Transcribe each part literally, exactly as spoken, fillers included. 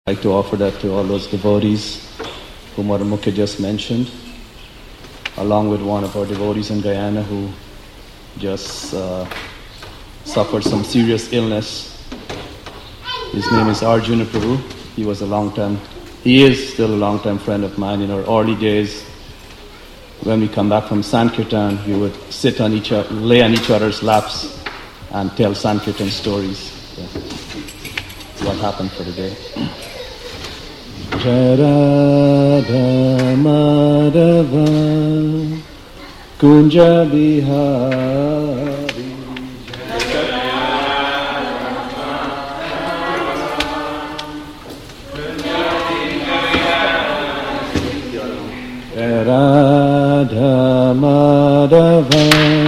I'd like to offer that to all those devotees whom Mother Mukha just mentioned, along with one of our devotees in Guyana who just uh, suffered some serious illness. His name is Arjuna Prabhu. He was a long time, he is still a long time friend of mine. In our early days, when we come back from Sankirtan, we would sit on each other, lay on each other's laps and tell Sankirtan stories. So, what happened for the day. Jai Radha Madhava Kunja Bihari Jai Radha Madhava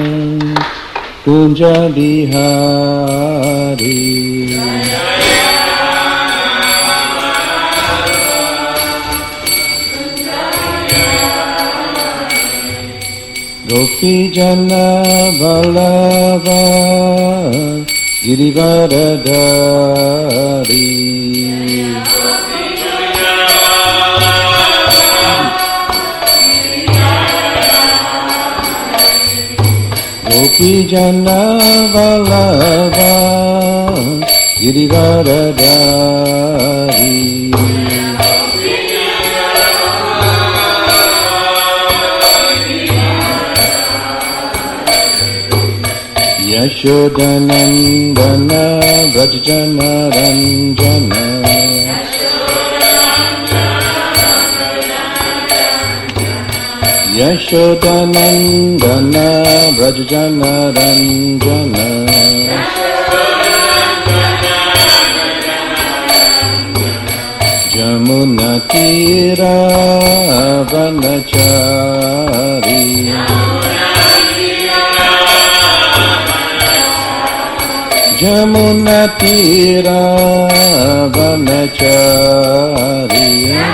Kunja Bihari Gopi Jana Vallabha Girivaradhari Gopi Jana Vallabha Girivaradhari Yashodanandana Vrajjana Ranjana Yashodanandana Vrajjana Ranjana Jamuna Tira Vanachari Jamuna Tira Vanachari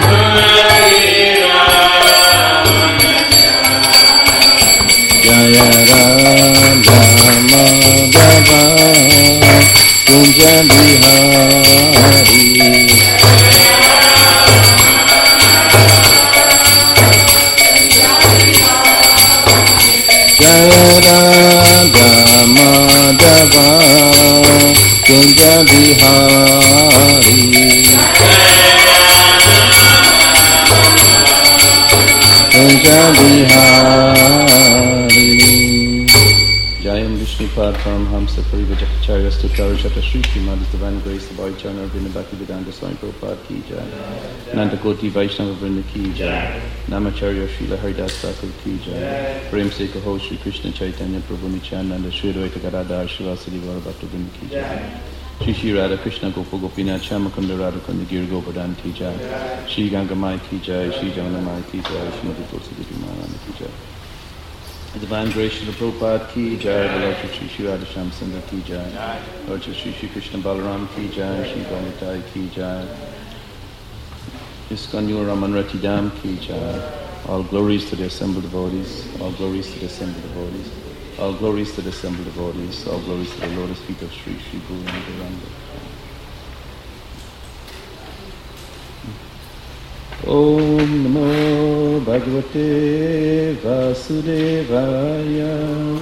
Jaya Radha Madhava Kunja Bihari Jaya Radha Madhava Kunja Bihari Kunja Bihari Jayam Vishnupad Paramhamsa Parivajacharya Stutara Shata Shri Srimad Divine Grace the Bhai Charna Vrinda Bhakti Vedanta Swami Prabhupada Ki Jai Nanda Koti Vaishnava Vrinda Ki Jai Namacharya Srila Haridas Thakur Ki Jai Prem Se Kaho Shri Krishna Chaitanya Prabhu Nityananda Shri Advaita Gadadhar Shivasadi Vara Bhakta Vrinda Ki Jai Shri Shri Radha Krishna Gopa Gopinath Shyamakunda Radhakunda Giri Govardhan Ki Jai Shri Ganga Mai Ki Jai Shri Jamuna Mai Ki Jai Shri Madhu Tulsi Devi Maharani Ki Jai The Divine Grace of the Prabhupada Ki Jai, the Lord Shri Shri Radha Shamsundar Ki Jai, Lord Shri Shri Krishna Balaram Ki Jai, Shri Vanitai Ki Jai, Iskandura Raman Ratidam Ki Jai, all glories to the assembled devotees, all glories to the assembled devotees, all glories to the assembled devotees, all glories to the lotus feet of Shri Shri Guru Nityananda. Om Namo Bhagavate Vasudevaya.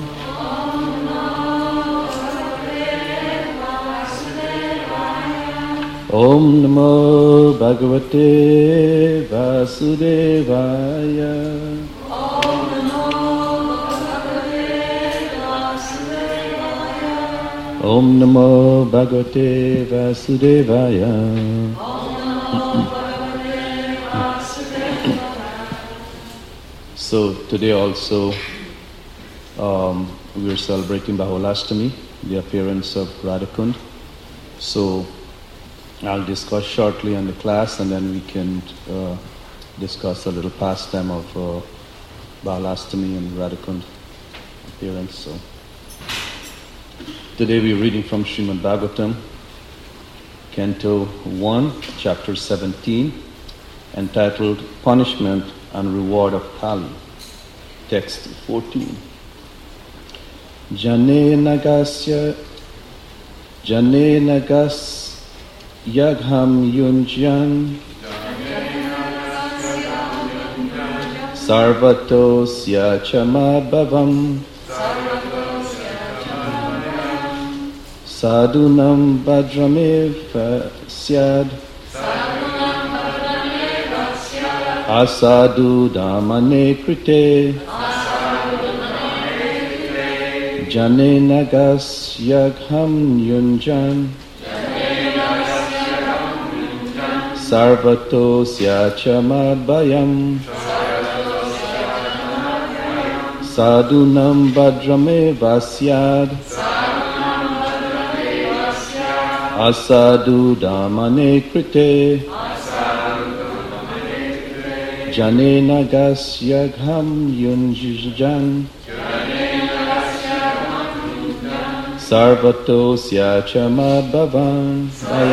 Om Namo Bhagavate Vasudevaya. Om Namo Bhagavate Vasudevaya. So today also um, we are celebrating Bahulashtami, the appearance of Radhakund. So I'll discuss shortly on the class and then we can uh, discuss a little pastime of uh, Bahulashtami and Radhakund appearance. So today we're reading from Srimad Bhagavatam, Canto one, Chapter seventeen, entitled Punishment and Reward of Kali. Text fourteen. Jane nagasya Jane nagas yagham yunjan sarvatosya chamabhavam sadunam bhadramev syad asadu damane krite jane nagas yagham yunjan sarvatosya chamabhayam sadunam bhadramev syad asadu damane krite jane nagas yagham yunjan sarvatosya chamabhavam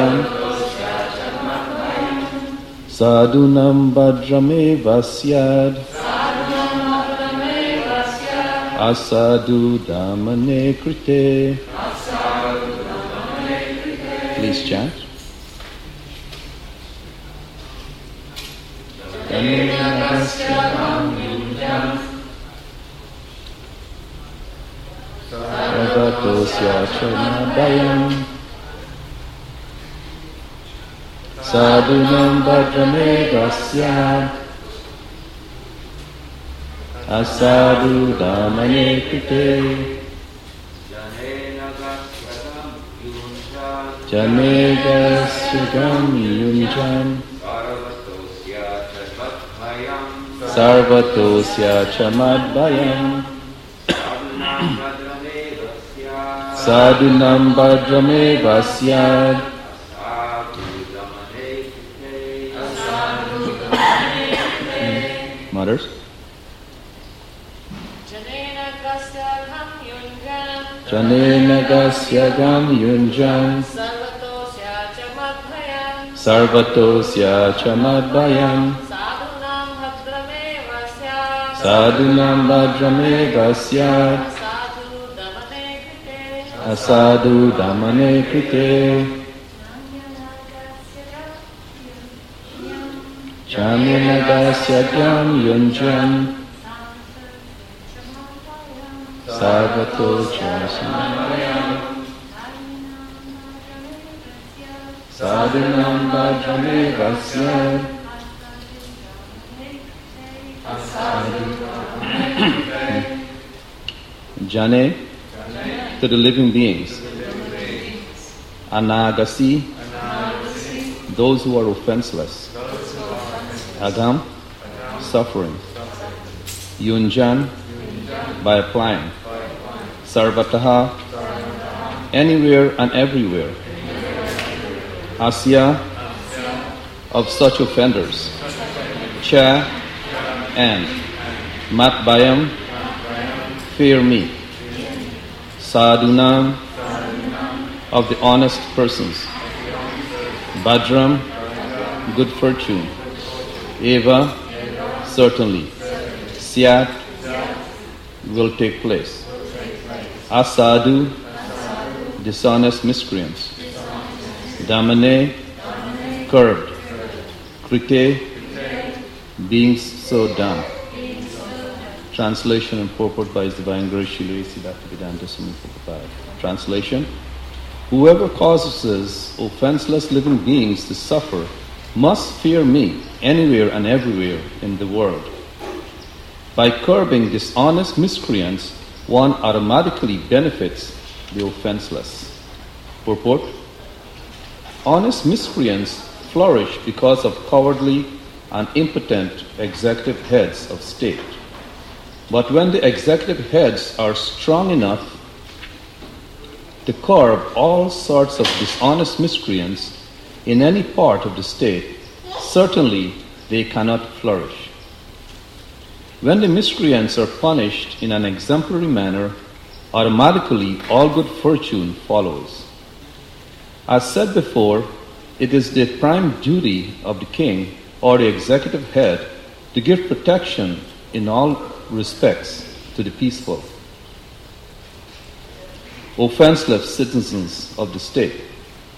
sadunam bhadramev syad asadu damane krite. Please chant. Sarvatosya chamabhayam sadunam bhadramev syad asadu damane krite jane nagas yunjan sarvatosya chamabhayam sadunam bhadramev syad mothers. Janena gasyagam yunjan sarvatosya chamabhayam sadunam bhadramev syad asadu damane krite janena gasyagam yunjan sarvatosya chamabhayam sadunam bhadramev syad Jane, to the living beings. Anagasi, those who are offenseless. Agam, suffering. Yunjan, by applying. Sarvataha, anywhere and everywhere. Asya, of such offenders. Cha, and. Matbayam, fear me. Sadunam, of the honest persons. Bhadram, good fortune. Eva, certainly. Syat, will take place. Asadu, dishonest miscreants. Damane, curbed. Krite, being so done. Translation and purport by His Divine Grace Srila Bhaktivedanta Swami Prabhupada. Translation: whoever causes offenseless living beings to suffer must fear me anywhere and everywhere in the world. By curbing dishonest miscreants, one automatically benefits the offenseless. Purport: honest miscreants flourish because of cowardly and impotent executive heads of state. But when the executive heads are strong enough to curb all sorts of dishonest miscreants in any part of the state, certainly they cannot flourish. When the miscreants are punished in an exemplary manner, automatically all good fortune follows. As said before, it is the prime duty of the king or the executive head to give protection in all respects to the peaceful, offenseless citizens of the state.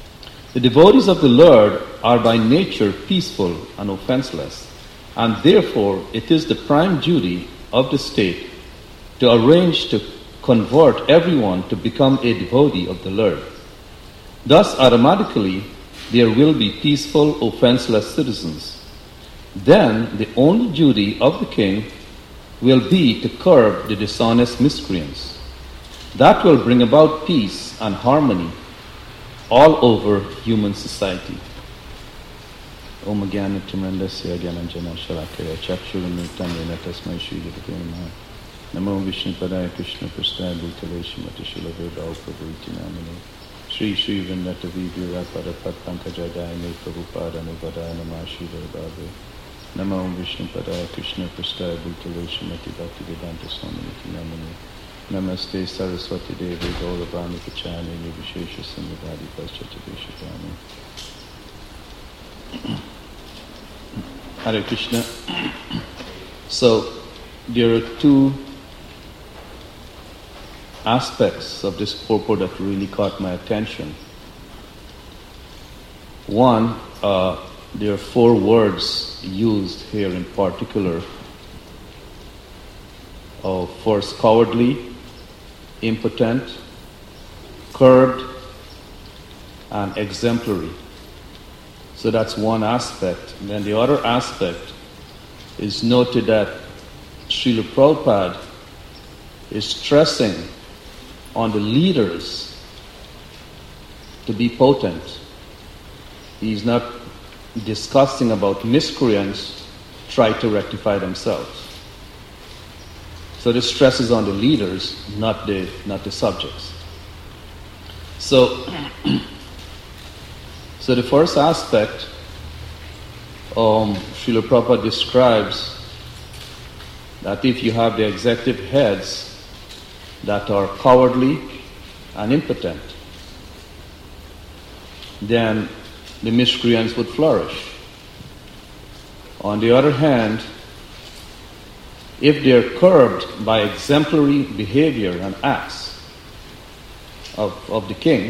The devotees of the Lord are by nature peaceful and offenseless, and therefore it is the prime duty of the state to arrange to convert everyone to become a devotee of the Lord. Thus, automatically, there will be peaceful, offenseless citizens. Then, the only duty of the king will be to curb the dishonest miscreants. That will bring about peace and harmony all over human society. Om Gyana Timrandasya Gyananjana Shalakaya Chakshurunutanyena Tasmai Shri Gurave Namaha. Namo Vishnu Padaya Krishna Prasthaya Bhutale Shrimati Shilabhirao Prabhuti Namane Shri Shri Vrindata Vibhura Pada Pat Pankajadayane Prabhupada Nuvadaya Namah Shri Varabhave. Namo Vishnu Padaya Krishna Prasthaya Bhutale Shrimati Bhakti Vedanta Swaminiti Namane Namaste Saraswati Devi Gauravani Kachani Nivishesha Sannivadi Paschatadeshakani. Hare Krishna. So, there are two aspects of this purport that really caught my attention. One, uh, there are four words used here in particular. Uh, first, cowardly, impotent, curbed, and exemplary. So that's one aspect. And then the other aspect is noted that Srila Prabhupada is stressing on the leaders to be potent. He's not discussing about miscreants try to rectify themselves. So the stress is on the leaders, not the not the subjects. So, so the first aspect, um, Srila Prabhupada describes that if you have the executive heads that are cowardly and impotent, then the miscreants would flourish. On the other hand, if they are curbed by exemplary behavior and acts of, of the king,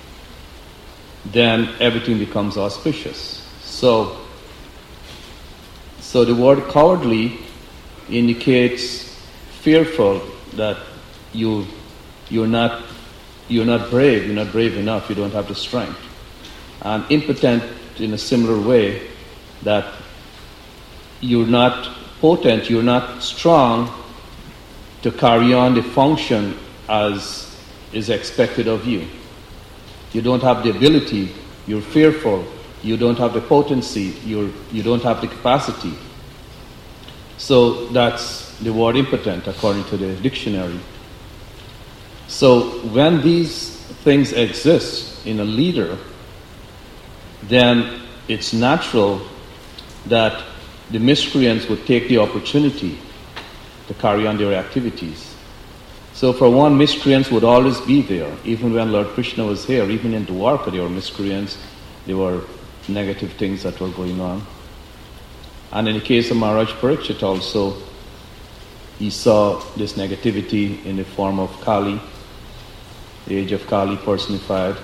then everything becomes auspicious. So, so the word cowardly indicates fearful, that you you're not you're not brave, you're not brave enough, you don't have the strength. And impotent in a similar way, that you're not potent, you're not strong to carry on the function as is expected of you. You don't have the ability, you're fearful, you don't have the potency, you're, you don't have the capacity. So that's the word impotent according to the dictionary. So when these things exist in a leader, then it's natural that the miscreants would take the opportunity to carry on their activities. So for one, miscreants would always be there. Even when Lord Krishna was here, even in Dwarka, there were miscreants, there were negative things that were going on. And in the case of Maharaj Parikshit also, he saw this negativity in the form of Kali, the age of Kali personified.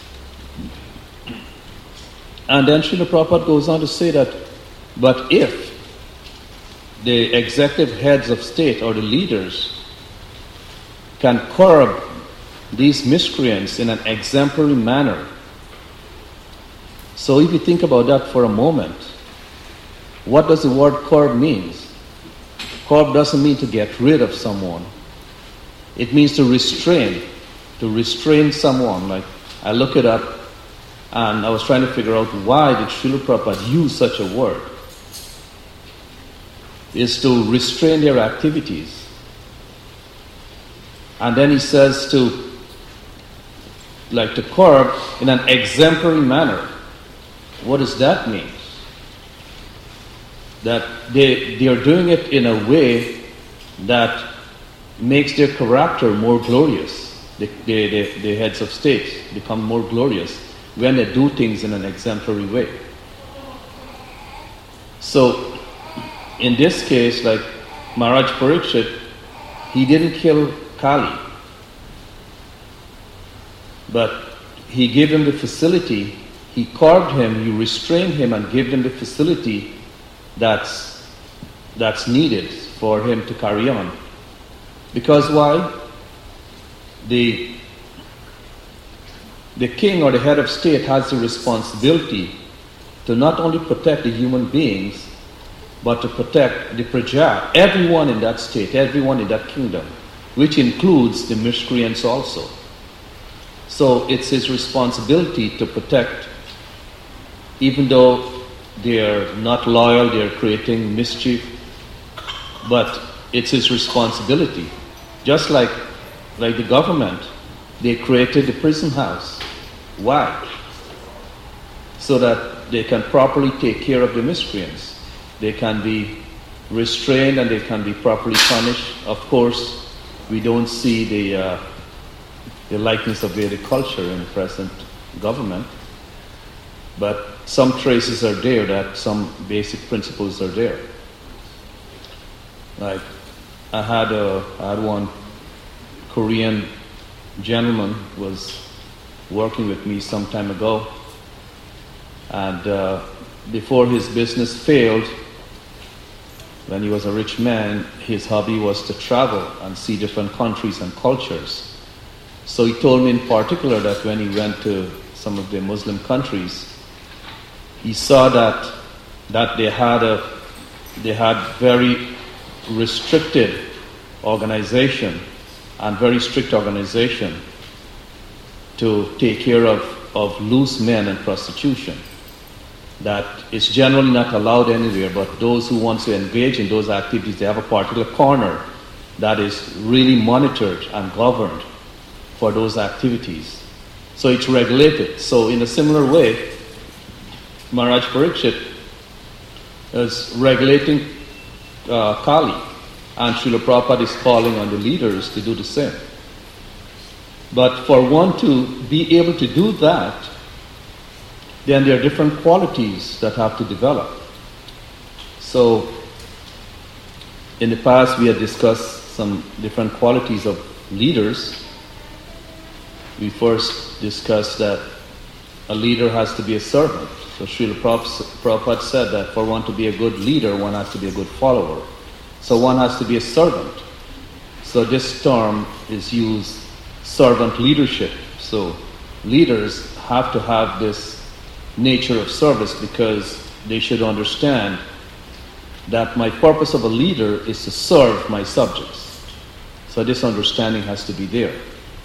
And then Srila Prabhupada goes on to say that, but if the executive heads of state or the leaders can curb these miscreants in an exemplary manner, so if you think about that for a moment, what does the word curb mean? Curb doesn't mean to get rid of someone. It means to restrain, to restrain someone. Like, I look it up, and I was trying to figure out why did Srila Prabhupada use such a word. Is to restrain their activities. And then he says to, like to curb in an exemplary manner. What does that mean? That they, they are doing it in a way that makes their character more glorious. The, the, the, the heads of state become more glorious when they do things in an exemplary way. So, in this case, like Maharaj Parikshit, he didn't kill Kali, but he gave him the facility he curbed him, you restrained him and gave him the facility that's, that's needed for him to carry on. Because why? The, the king or the head of state has the responsibility to not only protect the human beings, but to protect the praja, everyone in that state, everyone in that kingdom, which includes the miscreants also. So it's his responsibility to protect, even though they're not loyal, they're creating mischief, but it's his responsibility. Just like, like the government, they created the prison house. Why? So that they can properly take care of the miscreants. They can be restrained and they can be properly punished. Of course, we don't see the, uh, the likeness of Vedic culture in the present government, but some traces are there, that some basic principles are there. Like, I had, a, I had one Korean gentleman was working with me some time ago, and uh, before his business failed, when he was a rich man, his hobby was to travel and see different countries and cultures. So he told me in particular that when he went to some of the Muslim countries, he saw that that they had a they had very restricted organization and very strict organization to take care of, of loose men and prostitution. That is generally not allowed anywhere, but those who want to engage in those activities, they have a particular corner that is really monitored and governed for those activities. So it's regulated. So in a similar way, Maharaj Parikshit is regulating uh, Kali, and Srila Prabhupada is calling on the leaders to do the same. But for one to be able to do that, then there are different qualities that have to develop. So, in the past we had discussed some different qualities of leaders. We first discussed that a leader has to be a servant. So Srila Prabhupada said that for one to be a good leader, one has to be a good follower. So one has to be a servant. So this term is used, servant leadership. So leaders have to have this nature of service, because they should understand that my purpose of a leader is to serve my subjects. So this understanding has to be there.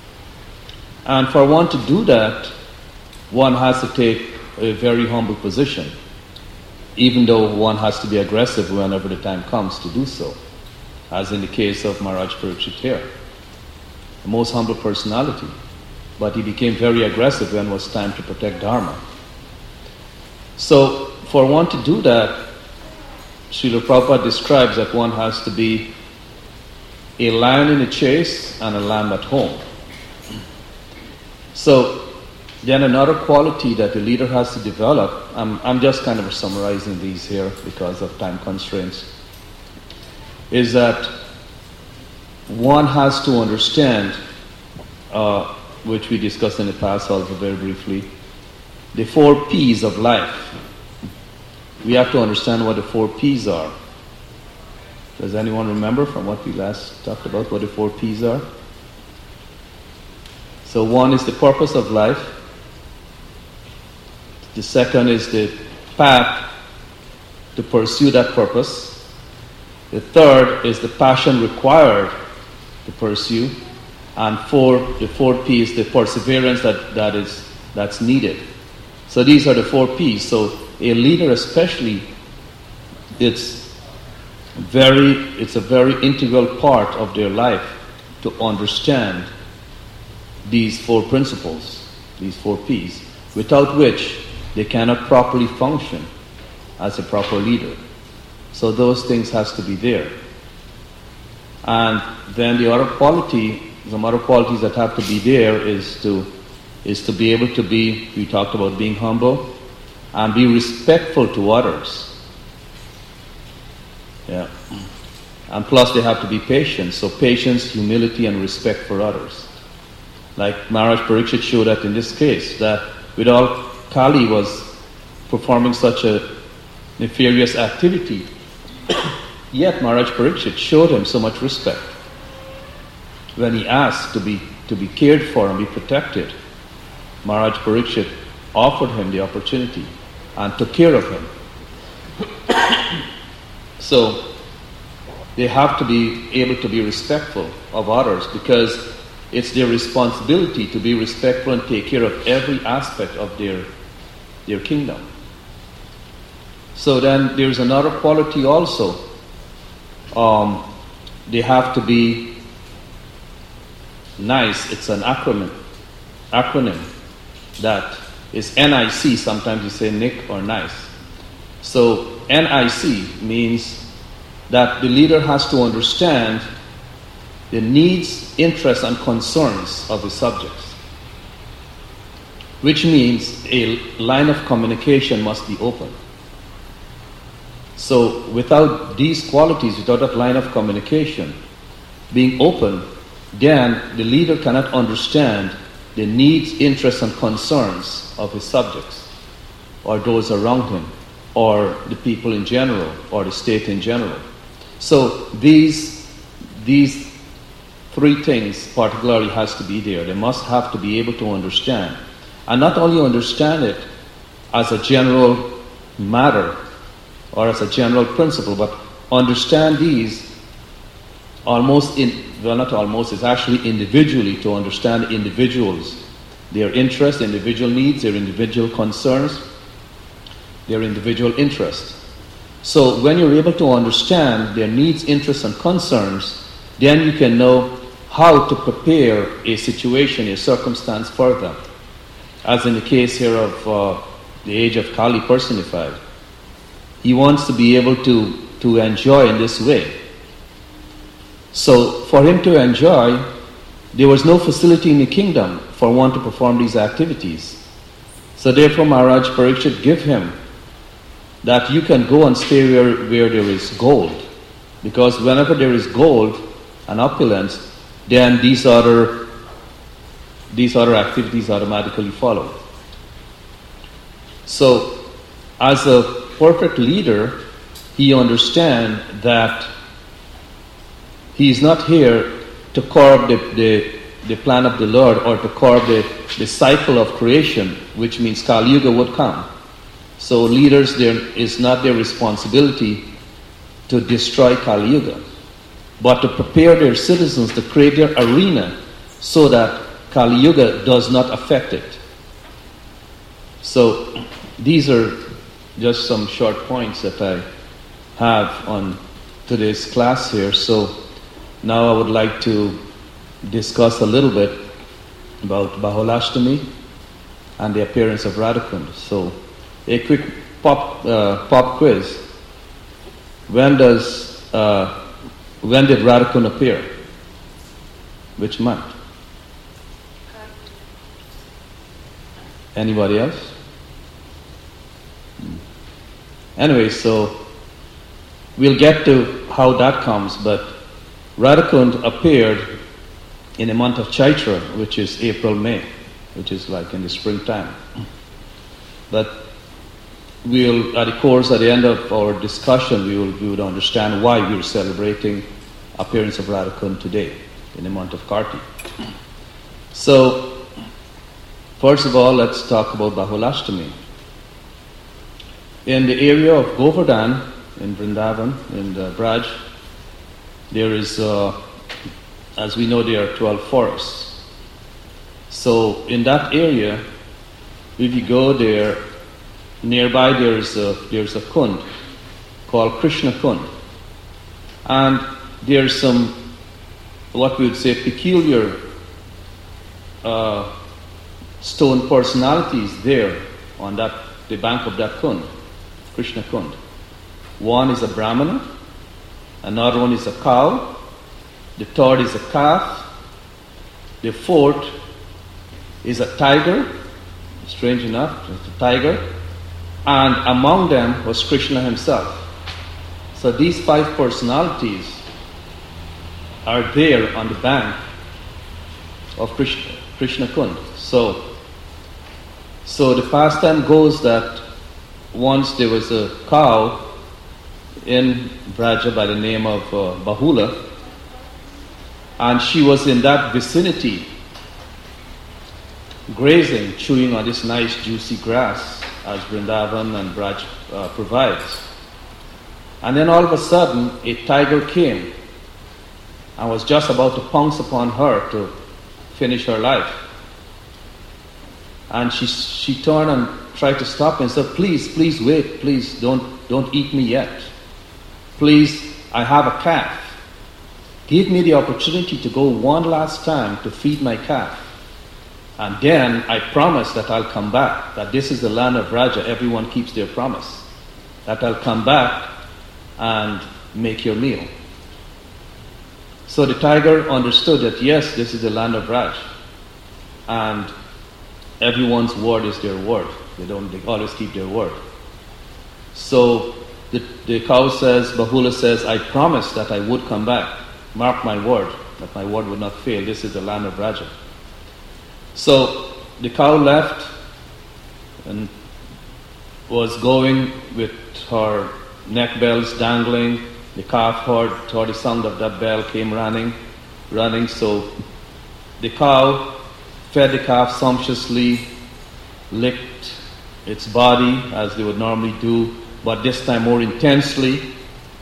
And for one to do that, one has to take a very humble position, even though one has to be aggressive whenever the time comes to do so, as in the case of Maharaj Parikshit here. The most humble personality, but he became very aggressive when it was time to protect Dharma. So, for one to do that, Srila Prabhupada describes that one has to be a lion in a chase and a lamb at home. So, then another quality that the leader has to develop, I'm, I'm just kind of summarizing these here because of time constraints, is that one has to understand, uh, which we discussed in the past also very briefly, the four P's of life. We have to understand what the four P's are. Does anyone remember from what we last talked about what the four P's are? So one is the purpose of life. The second is the path to pursue that purpose. The third is the passion required to pursue. And four, the four P's, the perseverance that, that is that's needed. So these are the four P's. So a leader especially, it's very, it's a very integral part of their life to understand these four principles, these four P's, without which they cannot properly function as a proper leader. So those things has to be there. And then the other quality, some other qualities that have to be there is to is to be able to be, we talked about being humble, and be respectful to others. Yeah. And plus they have to be patient. So patience, humility, and respect for others. Like Maharaj Parikshit showed that in this case, that with all Kali was performing such a nefarious activity, yet Maharaj Parikshit showed him so much respect. When he asked to be to be cared for and be protected, Maharaj Parikshit offered him the opportunity and took care of him. So they have to be able to be respectful of others, because it's their responsibility to be respectful and take care of every aspect of their, their kingdom. So then there's another quality also. Um, they have to be nice. It's an acronym, acronym that is N I C. Sometimes you say Nick or nice. So N I C means that the leader has to understand the needs, interests, and concerns of the subjects, which means a line of communication must be open. So without these qualities, without that line of communication being open, then the leader cannot understand the needs, interests, and concerns of his subjects, or those around him, or the people in general, or the state in general. So these these three things particularly has to be there. They must have to be able to understand, and not only understand it as a general matter or as a general principle, but understand these almost in well not almost it's actually individually, to understand individuals, their interests, individual needs, their individual concerns, their individual interests. So when you're able to understand their needs, interests, and concerns, then you can know how to prepare a situation, a circumstance for them. As in the case here of uh, the age of Kali personified. He wants to be able to, to enjoy in this way. So for him to enjoy, there was no facility in the kingdom for one to perform these activities. So therefore Maharaj Parikshit give him that you can go and stay where, where there is gold. Because whenever there is gold and opulence, then these other, these other activities automatically follow. So, as a perfect leader, he understands that he is not here to curb the, the, the plan of the Lord, or to curb the, the cycle of creation, which means Kali Yuga would come. So leaders, there is not their responsibility to destroy Kali Yuga, but to prepare their citizens, to create their arena so that Kali Yuga does not affect it. So these are just some short points that I have on today's class here. So now I would like to discuss a little bit about Bahulashtami and the appearance of Radhakund. So a quick pop uh, pop quiz. When does uh, when did Radhakund appear? Which month? Anybody else? Anyway, so we'll get to how that comes, but Radhakund appeared in the month of Chaitra, which is April, May, which is like in the springtime. But we'll, at the course, at the end of our discussion, we will we would understand why we're celebrating appearance of Radhakund today, in the month of Kartik. So, first of all, let's talk about Bahulashtami. In the area of Govardhan, in Vrindavan, in the Braj, there is, uh, as we know, there are twelve forests. So in that area, if you go there, nearby there is a, there's a kund called Krishna Kund. And there's some, what we would say, peculiar uh, stone personalities there on that the bank of that kund, Krishna Kund. One is a Brahmana, another one is a cow, the third is a calf, the fourth is a tiger, strange enough, it's a tiger, and among them was Krishna himself. So these five personalities are there on the bank of Krishna, Krishna Kund. So So the pastime goes that once there was a cow in Braja by the name of uh, Bahula, and she was in that vicinity, grazing, chewing on this nice juicy grass as Vrindavan and Braj uh, provides. And then all of a sudden, a tiger came and was just about to pounce upon her to finish her life. And she she turned and tried to stop and said, please, please wait, please don't don't eat me yet. Please, I have a calf. Give me the opportunity to go one last time to feed my calf. And then I promise that I'll come back, that this is the land of Raja, everyone keeps their promise, that I'll come back and make your meal. So the tiger understood that yes, this is the land of Raj, and everyone's word is their word. They don't. They always keep their word. So the, the cow says, Bahula says, I promised that I would come back. Mark my word, that my word would not fail. This is the land of Raja. So the cow left and was going with her neck bells dangling. The calf heard, heard the sound of that bell, came running, running. So the cow fed the calf sumptuously, licked its body as they would normally do, but this time more intensely.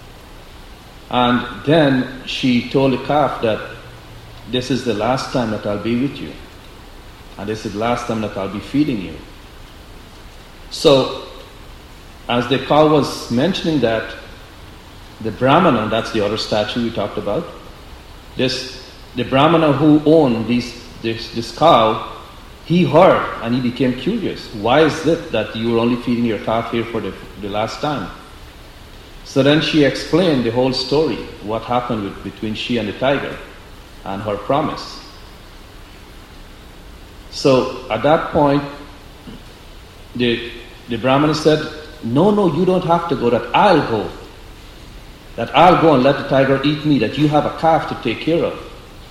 And then she told the calf that this is the last time that I'll be with you. And this is the last time that I'll be feeding you. So, as the cow was mentioning that, the Brahmana, that's the other statue we talked about, this the Brahmana who owned these, this, this cow, he heard and he became curious. Why is it that you were only feeding your calf here for the, the last time? So then she explained the whole story, what happened with, between she and the tiger, and her promise. So at that point, the, the Brahmana said, no, no, you don't have to go, that I'll go. That I'll go and let the tiger eat me, that you have a calf to take care of.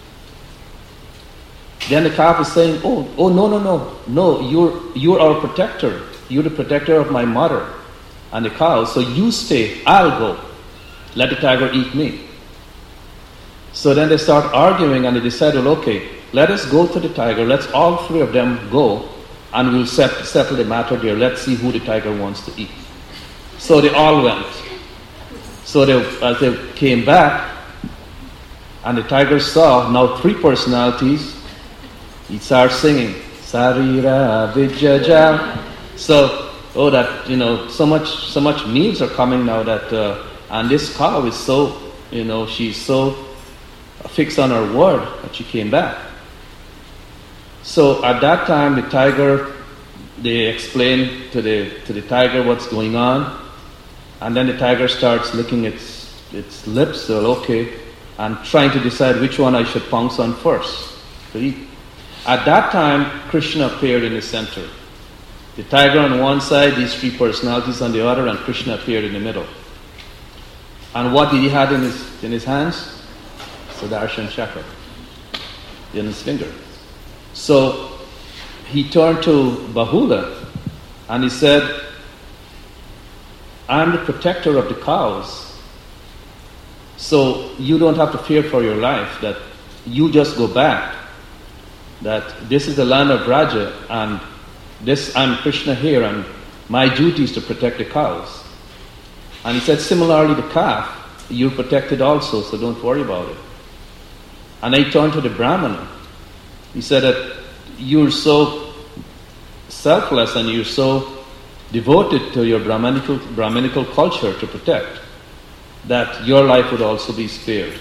Then the calf is saying, oh, oh no, no, no, no, you're, you're our protector. You're the protector of my mother and the cow, so you stay, I'll go. Let the tiger eat me. So then they start arguing and they decided, okay, let us go to the tiger, let's all three of them go, and we'll set, settle the matter there. Let's see who the tiger wants to eat. So they all went. So they, as they came back, and the tiger saw now three personalities, he started singing, Sarira Vijaja. So, oh, that, you know, so much, so much meals are coming now that, uh, and this cow is so, you know, she's so fixed on her word that she came back. So at that time, the tiger, they explain to the to the tiger what's going on, and then the tiger starts licking its its lips, so okay, and trying to decide which one I should pounce on first to eat. At that time, Krishna appeared in the center. The tiger on one side, these three personalities on the other, and Krishna appeared in the middle. And what did he have in his in his hands? Sudarshan Chakra in his finger. So he turned to Bahula and he said, I'm the protector of the cows, so you don't have to fear for your life, that you just go back, that this is the land of Raja, and this I'm Krishna here, and my duty is to protect the cows. And he said, similarly the calf, you're protected also, so don't worry about it. And I turned to the Brahmana. He said that you're so selfless and you're so devoted to your Brahmanical, Brahmanical culture to protect, that your life would also be spared.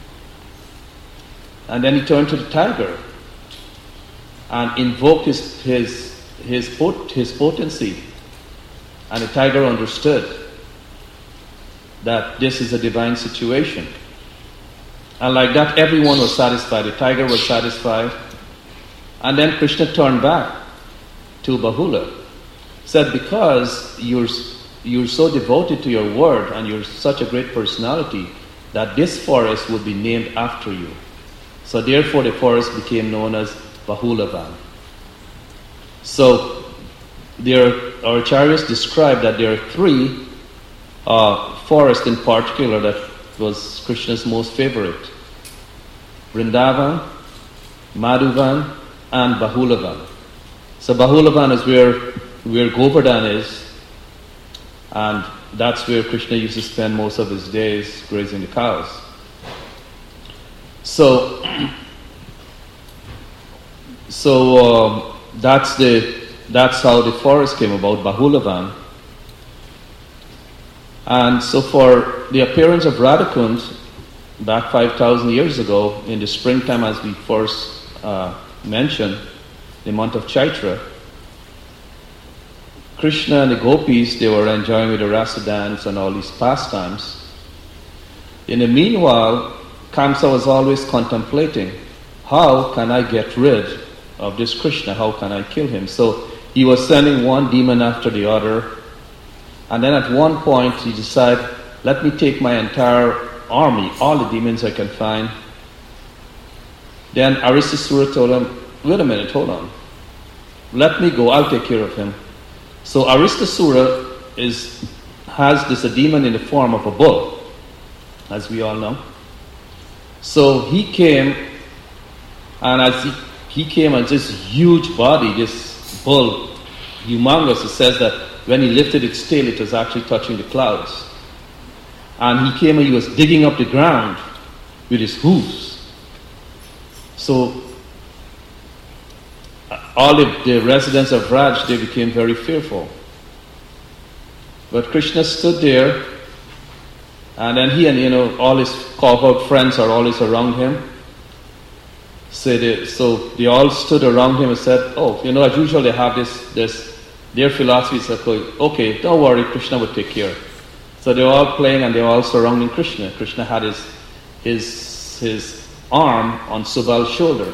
And then he turned to the tiger and invoked his his his, pot, his potency. And the tiger understood that this is a divine situation. And like that, everyone was satisfied. The tiger was satisfied. And then Krishna turned back to Bahula, said, because you're, you're so devoted to your word and you're such a great personality, that this forest would be named after you. So therefore the forest became known as Bahulavan. So there, our acharyas describe that there are three uh, forests in particular that was Krishna's most favorite. Vrindavan, Madhuvan, and Bahulavan. So Bahulavan is where, where Govardhan is, and that's where Krishna used to spend most of his days grazing the cows. So, so um, that's the that's how the forest came about, Bahulavan. And so for the appearance of Radhakund back five thousand years ago in the springtime, as we first uh, mentioned, the month of Chaitra, Krishna and the gopis, they were enjoying with the rasa dance and all these pastimes. In the meanwhile, Kamsa was always contemplating, how can I get rid of this Krishna? How can I kill him? So he was sending one demon after the other. And then at one point he decided, let me take my entire army, all the demons I can find. Then Aristasura told him, wait a minute, hold on. Let me go, I'll take care of him. So Aristasura is, has this a demon in the form of a bull, as we all know. So he came, and as he, he came and this huge body, this bull, humongous, it says that when he lifted its tail, it was actually touching the clouds. And he came and he was digging up the ground with his hooves. So all the, the residents of Raj, they became very fearful. But Krishna stood there, and then he and you know all his cowherd friends are always around him. So they, so they all stood around him and said, "Oh, you know, as usual, they have this this." Their philosophy is like, okay, don't worry, Krishna will take care. So they're all playing and they're all surrounding Krishna. Krishna had his his his arm on Subal's shoulder.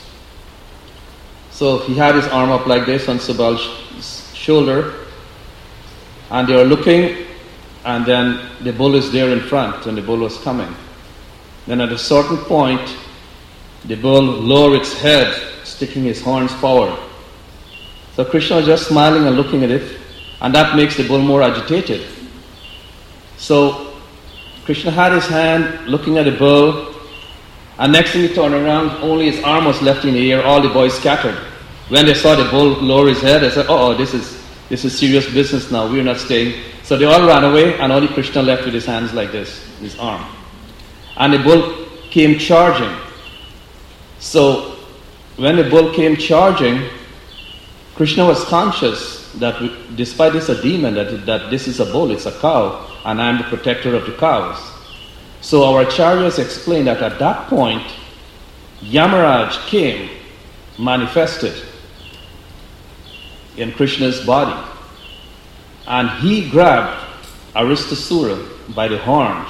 So he had his arm up like this on Subal's shoulder, and they were looking, and then the bull is there in front, and the bull was coming. Then at a certain point, the bull lowered its head, sticking his horns forward. So Krishna was just smiling and looking at it, and that makes the bull more agitated. So Krishna had his hand looking at the bull, and next thing he turned around, only his arm was left in the air. All the boys scattered. When they saw the bull lower his head, they said, "Oh, this is this is serious business now. We're not staying." So they all ran away, and only Krishna left with his hands like this, his arm. And the bull came charging. So when the bull came charging, Krishna was conscious that despite this a demon, that, that this is a bull, it's a cow, and I am the protector of the cows. So our acharyas explain that at that point, Yamaraj came, manifested in Krishna's body, and he grabbed Aristasura by the horns,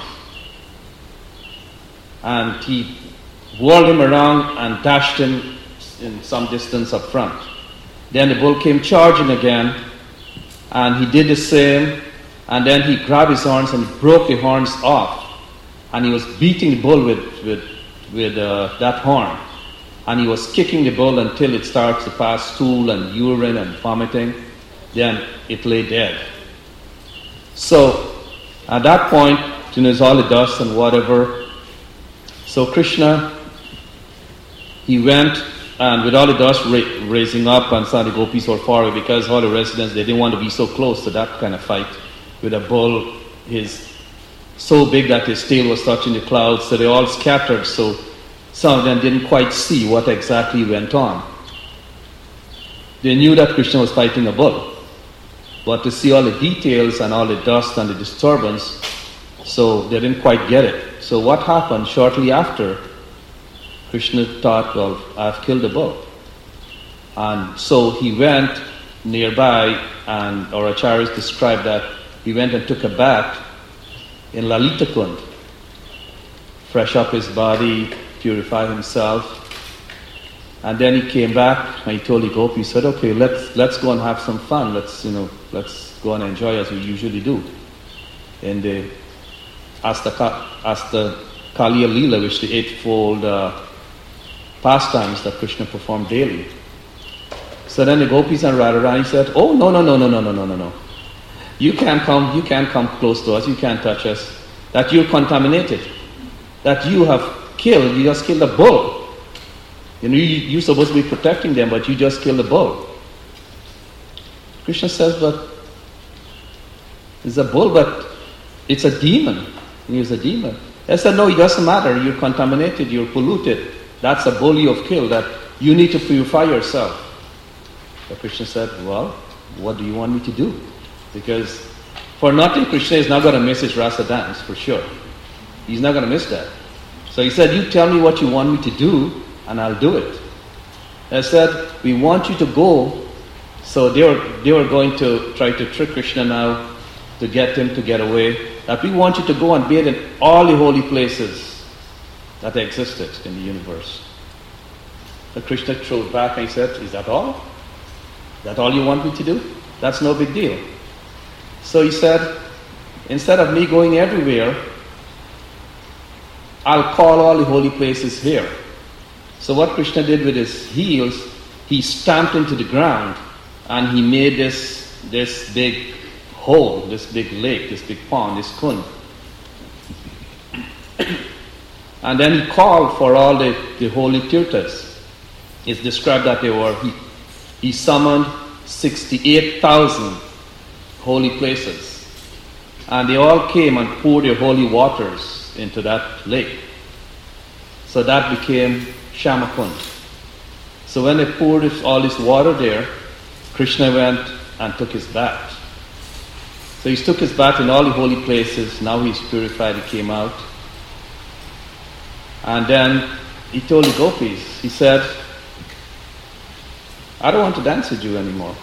and he whirled him around and dashed him in some distance up front. Then the bull came charging again, and he did the same, and then he grabbed his horns and broke the horns off, and he was beating the bull with, with, with uh, that horn, and he was kicking the bull until it starts to pass stool and urine and vomiting. Then it lay dead. So at that point, you know, it's all the dust and whatever. So Krishna, he went, and with all the dust ra- raising up, and some of the gopis were far away because all the residents, they didn't want to be so close to that kind of fight with a bull. His so big that his tail was touching the clouds, so they all scattered. So some of them didn't quite see what exactly went on. They knew that Krishna was fighting a bull, but to see all the details and all the dust and the disturbance, so they didn't quite get it. So what happened shortly after? Krishna thought, well, I've killed the bull. And so he went nearby, and our acharyas described that he went and took a bath in Lalita Kund, fresh up his body, purify himself. And then he came back and he told the gopis, he said, okay, let's let's go and have some fun. Let's, you know, let's go and enjoy as we usually do. In the Asta, Asta Kaliya Leela, which the eightfold uh, pastimes that Krishna performed daily. So then the gopis and Radharani said, oh, no, no, no, no, no, no, no, no, no. You can't come, you can't come close to us, you can't touch us. That you're contaminated. That you have killed, you just killed a bull. You know, you, you're supposed to be protecting them, but you just killed a bull. Krishna says, but it's a bull, but it's a demon. He was a demon. I said, no, it doesn't matter. You're contaminated, you're polluted. That's a bull you have killed, that you need to purify yourself. But Krishna said, well, what do you want me to do? Because for nothing, Krishna is not going to miss his rasa dance, for sure. He's not going to miss that. So he said, you tell me what you want me to do, and I'll do it. I said, we want you to go. So they were, they were going to try to trick Krishna now to get him to get away. That we want you to go and bathe in all the holy places that existed in the universe. But Krishna threw back and he said, is that all? Is that all you want me to do? That's no big deal. So he said, instead of me going everywhere, I'll call all the holy places here. So what Krishna did with his heels, he stamped into the ground and he made this, this big hole, this big lake, this big pond, this kund. And then he called for all the, the holy tirthas. It's described that they were, he, he summoned sixty-eight thousand holy places. And they all came and poured their holy waters into that lake. So that became Shamakund. So when they poured this, all this water there, Krishna went and took his bath. So he took his bath in all the holy places. Now he's purified, he came out. And then he told the gopis, he said, I don't want to dance with you anymore.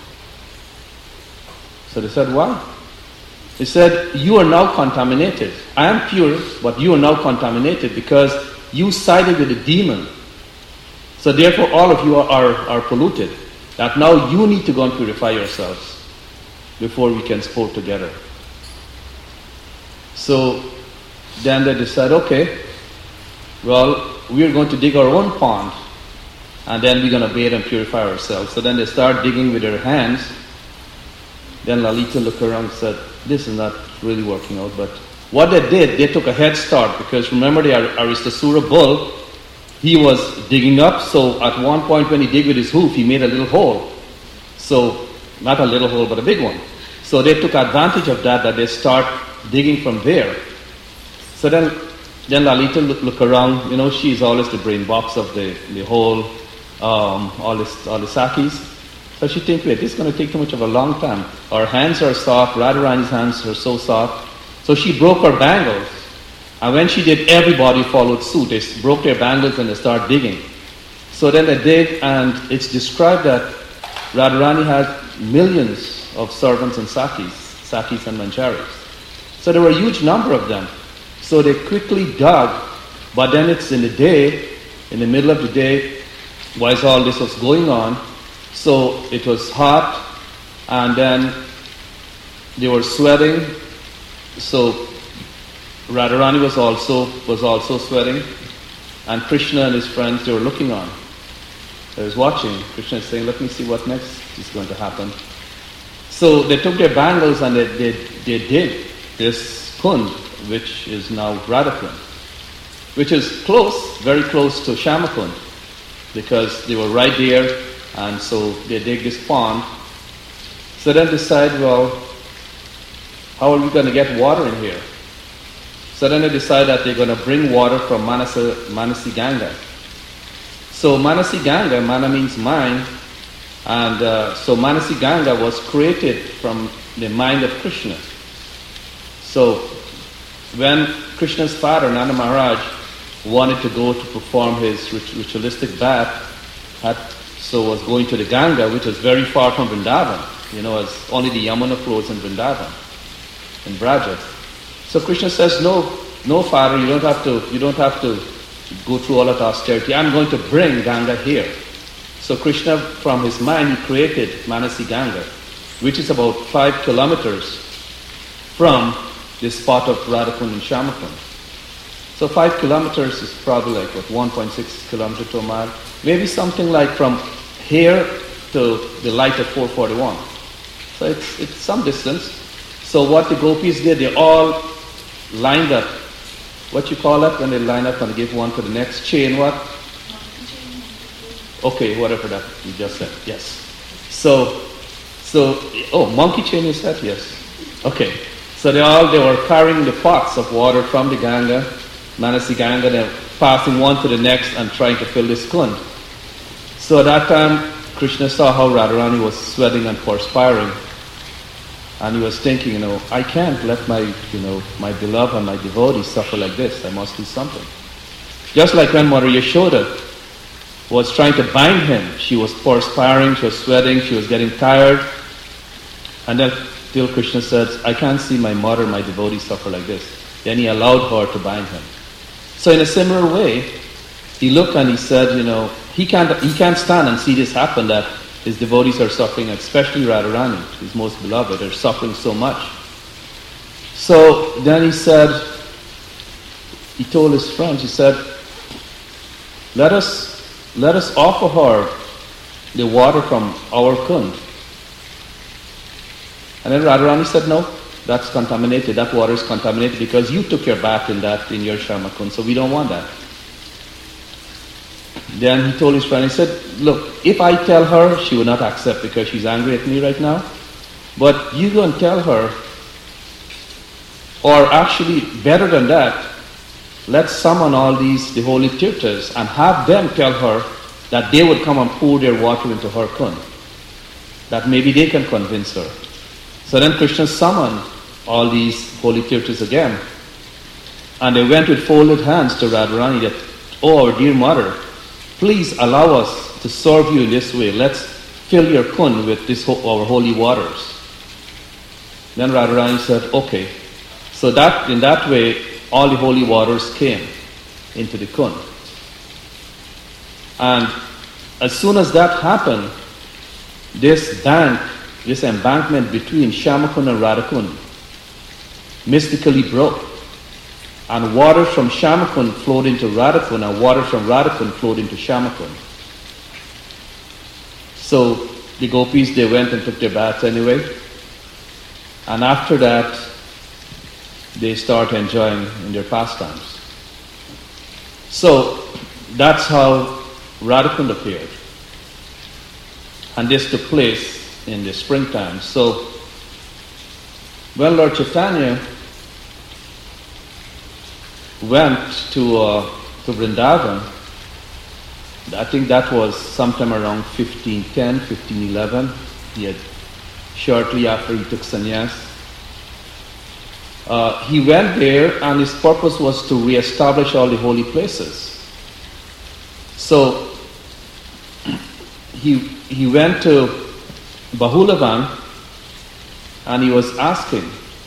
So they said, why? He said, you are now contaminated. I am pure, but you are now contaminated because you sided with the demon. So therefore all of you are, are, are polluted. That now you need to go and purify yourselves before we can sport together. So then they decide, okay, well, we are going to dig our own pond and then we're going to bathe and purify ourselves. So then they start digging with their hands. Then Lalita looked around and said, this is not really working out. But what they did, they took a head start because remember the Aristasura bull, he was digging up. So at one point when he digged with his hoof, he made a little hole. So not a little hole, but a big one. So they took advantage of that, that they start digging from there. So then, then Lalita look, look around. You know, she's always the brain box of the, the whole, um, all, this, all the Sakis. So she thinks, wait, this is going to take too much of a long time. Our hands are soft, Radharani's hands are so soft. So she broke her bangles. And when she did, everybody followed suit. They broke their bangles and they started digging. So then they dig, and it's described that Radharani had millions of servants and Sakis, Sakis and Manjaris. So there were a huge number of them. So they quickly dug, but then it's in the day, in the middle of the day, whilst all this was going on. So it was hot, and then they were sweating. So Radharani was also was also sweating, and Krishna and his friends, they were looking on. They was watching. Krishna is saying, let me see what next is going to happen. So they took their bangles and they, they, they did this kund, which is now Radhakund, which is close, very close to Shamakund, because they were right there, and so they dig this pond. So then decide, well, how are we going to get water in here? So then they decide that they're going to bring water from Manasa, Manasi Ganga. So Manasi Ganga, Mana means mind, and uh, so Manasi Ganga was created from the mind of Krishna. So when Krishna's father, Nanda Maharaj, wanted to go to perform his rit- ritualistic bath, had, so was going to the Ganga, which was very far from Vrindavan, you know, as only the Yamuna flows in Vrindavan, in Braja. So Krishna says, no, no father, you don't have to, you don't have to go through all that austerity. I'm going to bring Ganga here. So Krishna, from his mind, he created Manasi Ganga, which is about five kilometers from this spot of Radhakund and Shamakund. So five kilometers is probably like, what, one point six kilometers to a mile. Maybe something like from here to the light at four forty-one. So it's, it's some distance. So what the gopis did, they all lined up. What you call it when they line up and give one to the next? Chain what? Okay, whatever that you just said. Yes. So, so oh, monkey chain you said? Yes. Okay. So they all, they were carrying the pots of water from the Ganga, Manasi Ganga, they're passing one to the next and trying to fill this kund. So at that time, Krishna saw how Radharani was sweating and perspiring. And he was thinking, you know, I can't let my, you know, my beloved and my devotees suffer like this. I must do something. Just like when Mother Yashoda was trying to bind him, she was perspiring, she was sweating, she was getting tired. And then till Krishna said, I can't see my mother, my devotees suffer like this. Then he allowed her to bind him. So in a similar way, he looked and he said, you know, he can't, he can't stand and see this happen, that his devotees are suffering, especially Radharani, his most beloved, they're suffering so much. So then he said, he told his friends, he said, let us, let us offer her the water from our kund. And then Radharani said, no, that's contaminated, that water is contaminated because you took your bath in that, in your Shyama Kund, so we don't want that. Then he told his friend, he said, look, if I tell her, she will not accept because she's angry at me right now. But you go and tell her, or actually better than that, let's summon all these, the holy tirthas, and have them tell her that they would come and pour their water into her kund. That maybe they can convince her. So then Krishna summoned all these holy tirthas again. And they went with folded hands to Radharani that, oh, our dear mother, please allow us to serve you in this way. Let's fill your kund with this our holy waters. Then Radharani said, okay. So that in that way, all the holy waters came into the kund. And as soon as that happened, this bank, this embankment between Shyamakund and Radhakund mystically broke. And water from Shyamakund flowed into Radhakund, and water from Radhakund flowed into Shyamakund. So the gopis, they went and took their baths anyway. And after that, they start enjoying in their pastimes. So that's how Radhakund appeared. And this took place in the springtime. So when Lord Chaitanya went to uh, to Vrindavan, I think that was sometime around fifteen ten, fifteen eleven. He had, shortly after he took sannyas. Uh, he went there and his purpose was to re-establish all the holy places. So he he went to Bahulavan and he was asking.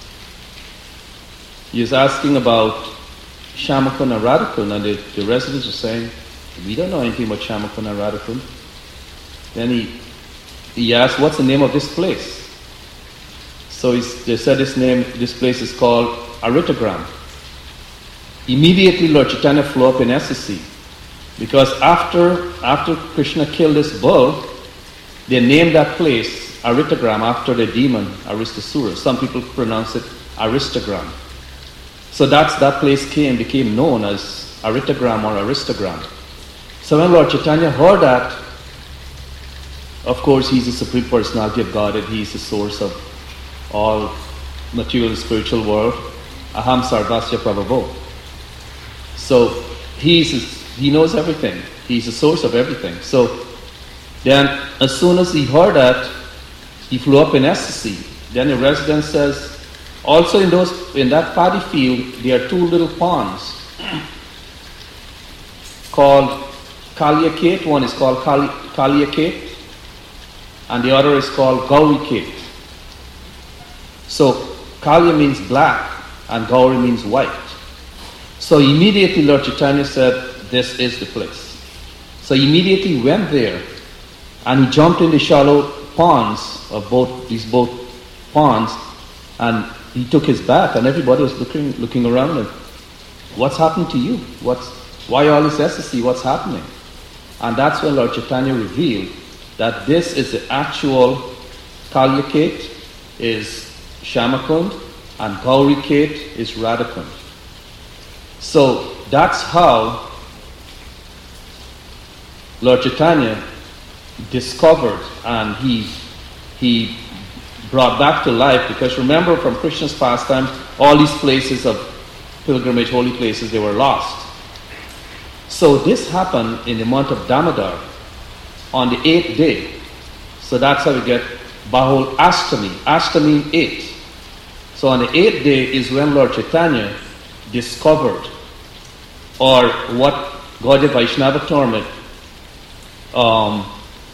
He was asking about Shyamakund and Radhakund, and the, the residents were saying, we don't know anything about Shyamakund and Radhakund. Then he he asked, what's the name of this place? So he, they said this name, this place is called Aritagram. Immediately Lord Chaitanya flew up in ecstasy, because after after Krishna killed this bull, they named that place Aritagram after the demon Aristasura. Some people pronounce it Aristagram. So that's that place came became known as Aritagram or Aristagram. So when Lord Chaitanya heard that, of course he's the Supreme Personality of Godhead, he's the source of all material and spiritual world. Aham Sarvasya Prabhavo. So he's he knows everything. He's the source of everything. So then as soon as he heard that, he flew up in ecstasy. Then the resident says, also in those in that paddy field there are two little ponds called Kalyakate. One is called Kali, Kalyakate and the other is called Gaurikate. So Kalya means black and Gauri means white. So immediately Lord Chaitanya said, this is the place. So he immediately went there and he jumped in the shallow ponds of both these both ponds and he took his bath, and everybody was looking looking around and, what's happened to you? What's why all this ecstasy? What's happening? And that's when Lord Chaitanya revealed that this is the actual Kalyakate is Shamakund and Gaurikate is Radhakund. So that's how Lord Chaitanya discovered and he he brought back to life, because remember from Krishna's pastime, all these places of pilgrimage, holy places, they were lost. So this happened in the month of Damodar on the eighth day. So that's how we get Bahul Ashtami. Ashtami eight. So on the eighth day is when Lord Chaitanya discovered, or what Gaudiya Vaishnava term it, um,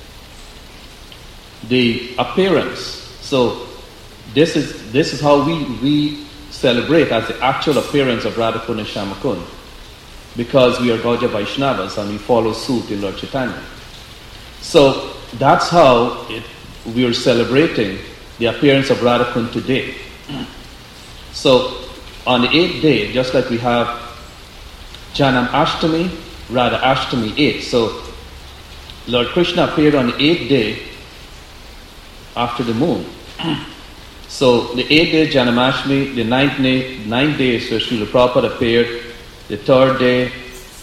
the appearance. So this is this is how we, we celebrate as the actual appearance of Radhakund and Shamakund, because we are Gaudiya Vaishnavas and we follow suit in Lord Chaitanya. So that's how it, we are celebrating the appearance of Radhakund today. So on the eighth day, just like we have Janam Ashtami, Radha Ashtami eight. So Lord Krishna appeared on the eighth day after the moon. So the eighth day Janamashmi, the ninth day, ninth day is where Srila Prabhupada appeared. The third day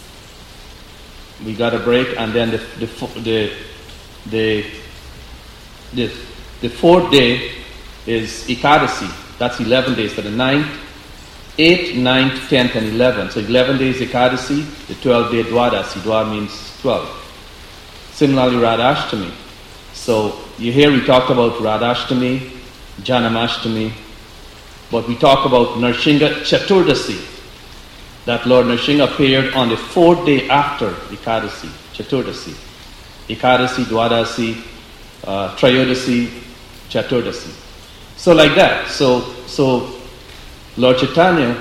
we got a break, and then the the the the the, the fourth day is Ekadasi. That's eleven days. So the ninth, eighth, ninth, tenth, and eleventh. So eleven days Ekadasi, the twelfth day Dwadasi. Dwa means twelve. Similarly, Radhashtami. So you hear we talked about Radhashtami, Janamashtami, but we talk about Narsingha Chaturdasi, that Lord Narsingha appeared on the fourth day after Ekadasi, Chaturdasi. Ekadasi, Dwadasi, uh, Trayodasi, Chaturdasi. So like that. So so Lord Chaitanya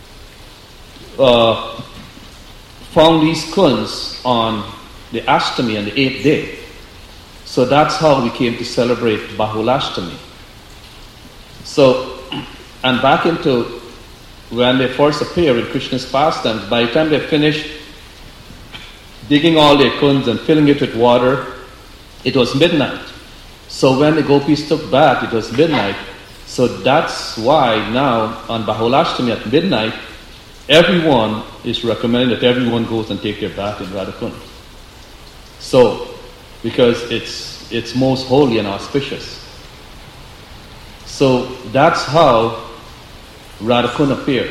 uh, found these kunds on the Ashtami, on the eighth day. So that's how we came to celebrate Bahulashtami. So, and back into when they first appear in Krishna's pastimes, by the time they finish digging all their kunds and filling it with water, it was midnight. So when the gopis took bath, it was midnight. So that's why now on Bahulashtami at midnight, everyone is recommended that everyone goes and take their bath in Radhakund. So, because it's it's most holy and auspicious. So that's how Radhakund appeared.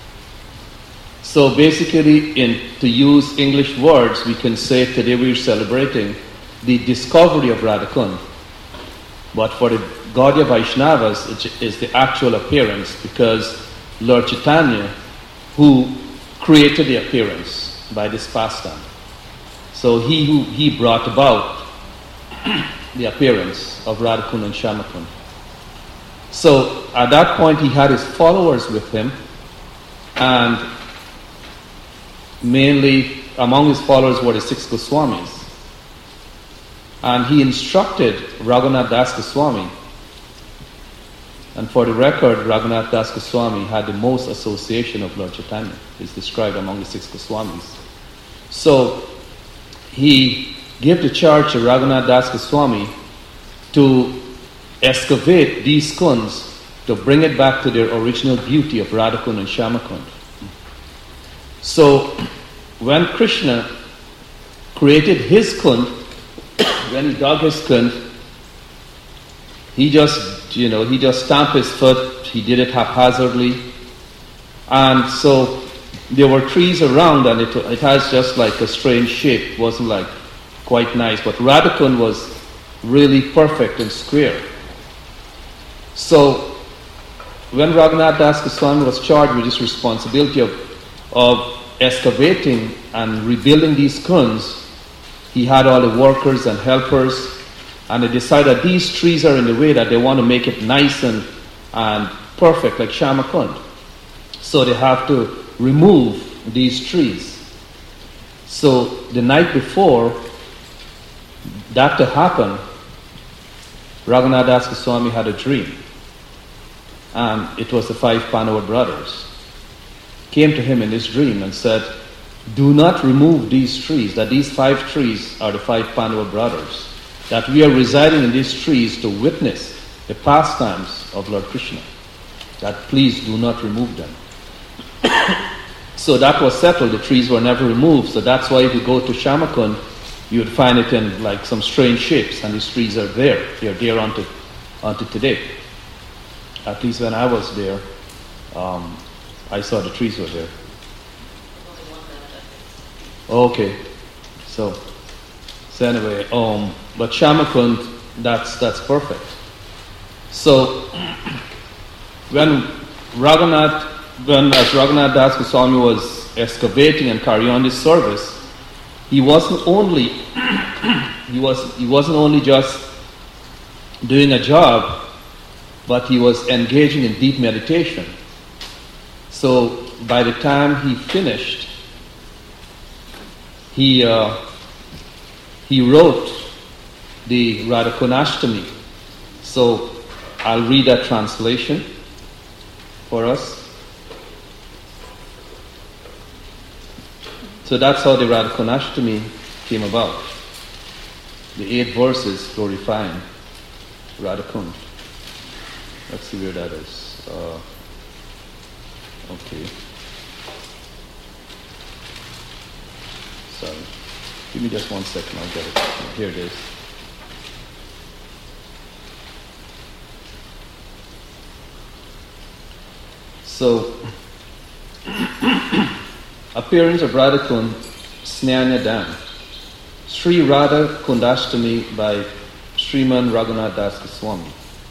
So basically, in to use English words, we can say today we're celebrating the discovery of Radhakund. But for the Gaudiya Vaishnavas, it is the actual appearance, because Lord Chaitanya, who created the appearance by this pastime. So he who he brought about the appearance of Radhakund and Shamakund. So at that point he had his followers with him, and mainly among his followers were the six Goswamis. And he instructed Raghunath Das Goswami. And for the record, Raghunath Das Goswami had the most association of Lord Chaitanya. It's described among the six Goswamis. So he gave the charge to Raghunath Das Goswami to excavate these kunds to bring it back to their original beauty of Radhakund and Shamakund. So when Krishna created his kund, when he dug his kund, he just, you know, he just stamped his foot, he did it haphazardly. And so there were trees around, and it, it has just like a strange shape. It wasn't like quite nice. But Radhakund was really perfect and square. So when Raghunath Das Goswami was charged with this responsibility of, of excavating and rebuilding these kunds, he had all the workers and helpers, and they decided that these trees are in the way, that they want to make it nice and, and perfect like Shamakund. So they have to remove these trees. So the night before that to happen, Raghunath Das Goswami had a dream. And it was the five Pandava brothers came to him in this dream and said, do not remove these trees, that these five trees are the five Pandava brothers. that we are residing in these trees to witness the pastimes of Lord Krishna, that please do not remove them. So that was settled. The trees were never removed. So that's why if you go to Shamakund, you would find it in like some strange shapes, and these trees are there. They're there until, until today. At least when I was there, um, I saw the trees were there. Okay. So, so anyway, um, but Shamakund, that's that's perfect. So when Raghunath, when as Raghunath Das Goswami was excavating and carrying on this service, he wasn't only he was he wasn't only just doing a job, but he was engaging in deep meditation. So by the time he finished, he uh, he wrote the Radhakunashtami. So I'll read that translation for us. So that's how the Radhakunashtami came about. The eight verses glorifying Radhakund. Let's see where that is. Uh, okay. Sorry. Give me just one second, I'll get it. Here it is. So, appearance of Radhakund, Snanya Dam. Sri Radha Kundashtami by Sriman Raghunath Das Goswami.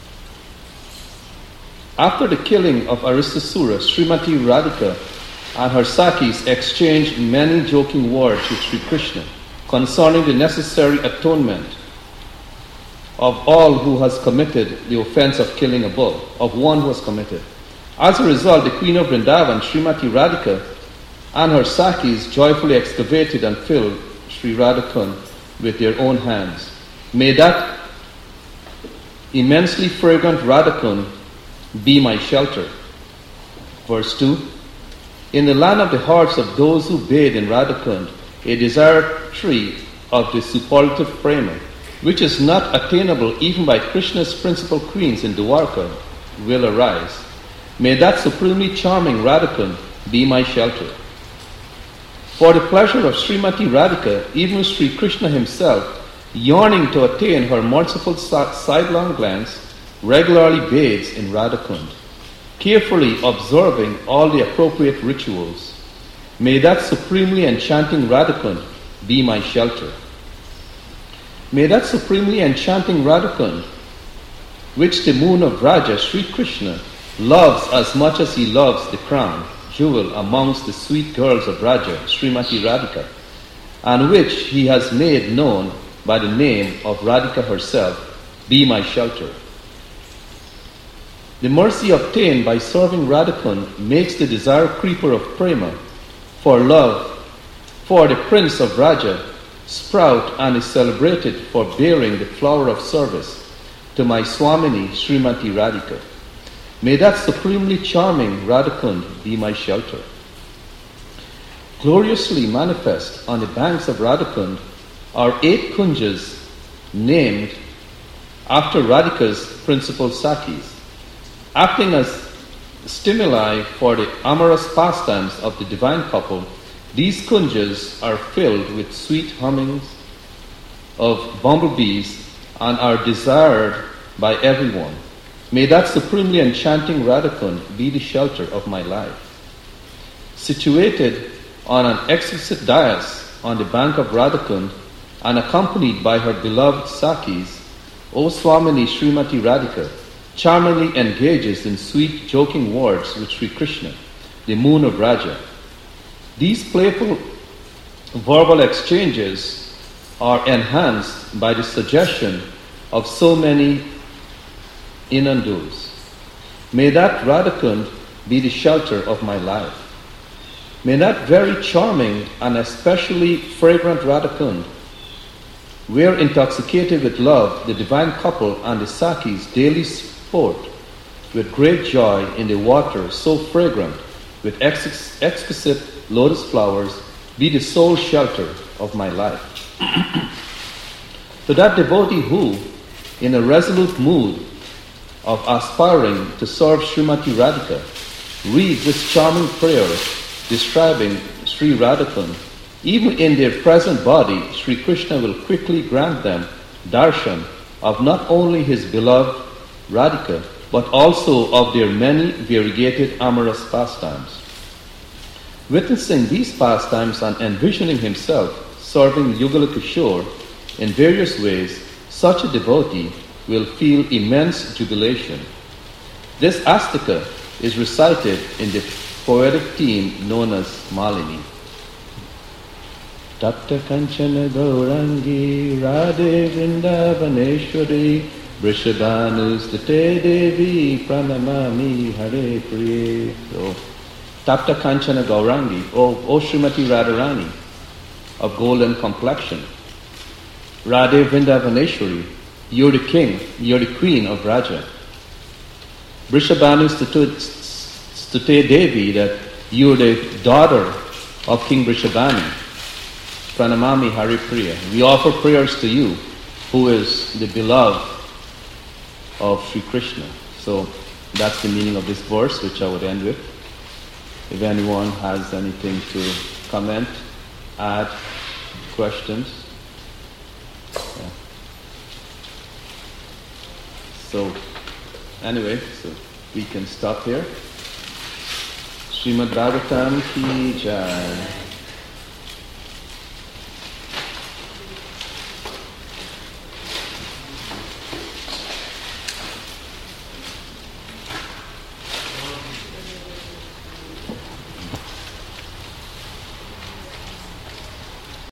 After the killing of Aristasura, Srimati Radhika and her Sakis exchanged many joking words with Sri Krishna concerning the necessary atonement of all who has committed the offense of killing a bull, of one who has committed. As a result, the Queen of Vrindavan, Srimati Radhika, and her Sakis joyfully excavated and filled Sri Radhakund with their own hands. May that immensely fragrant Radhakund be my shelter. Verse two. In the land of the hearts of those who bathe in Radhakund, a desired tree of the superlative prema, which is not attainable even by Krishna's principal queens in Dwarka, will arise. May that supremely charming Radhakund be my shelter. For the pleasure of Srimati Radhika, even Sri Krishna himself, yearning to attain her merciful sidelong glance, regularly bathes in Radhakund, carefully observing all the appropriate rituals. May that supremely enchanting Radhakund be my shelter. May that supremely enchanting Radhakund, which the moon of Raja, Sri Krishna, loves as much as he loves the crown, jewel amongst the sweet girls of Raja, Srimati Radhika, and which he has made known by the name of Radhika herself, be my shelter. The mercy obtained by serving Radhakund makes the desired creeper of prema for love for the prince of Raja sprout and is celebrated for bearing the flower of service to my Swamini Srimati Radhika. May that supremely charming Radhakund be my shelter. Gloriously manifest on the banks of Radhakund are eight kunjas named after Radhika's principal Sakis, acting as stimuli for the amorous pastimes of the divine couple. These kunjas are filled with sweet hummings of bumblebees and are desired by everyone. May that supremely enchanting Radhakund be the shelter of my life. Situated on an exquisite dais on the bank of Radhakund and accompanied by her beloved Sakis, O Swamini Srimati Radhika charmingly engages in sweet joking words with Sri Krishna, the moon of Raja. These playful verbal exchanges are enhanced by the suggestion of so many innuendos. May that Radhakund be the shelter of my life. May that very charming and especially fragrant Radhakund, where intoxicated with love, the divine couple and the Sakis daily sport with great joy in the water so fragrant with ex- exquisite lotus flowers, be the sole shelter of my life. To that devotee who, in a resolute mood of aspiring to serve Srimati Radhika, reads this charming prayer describing Sri Radhakan, even in their present body, Sri Krishna will quickly grant them darshan of not only his beloved Radhika, but also of their many variegated amorous pastimes. Witnessing these pastimes and envisioning himself serving Yugala Kishore in various ways, such a devotee will feel immense jubilation. This astika is recited in the poetic theme known as Malini. Tapta Kanchana Gaurangi Radhe Vrindavaneshwari Vrishabhanustate Devi Pranamami Hare Priye. So, Tapta Kanchana Gaurangi, O, o Srimati Radharani of golden complexion. Radhe Vrindavaneshwari, you're the king, you're the queen of Raja. Vrishabhanustate Devi, that you're the daughter of King Vrishabhanu. Pranamami Hare Priya. We offer prayers to you, who is the beloved of Sri Krishna. So that's the meaning of this verse, which I would end with. If anyone has anything to comment, add, questions. Yeah. So anyway, so we can stop here. Srimad Bhagavatam ki jai.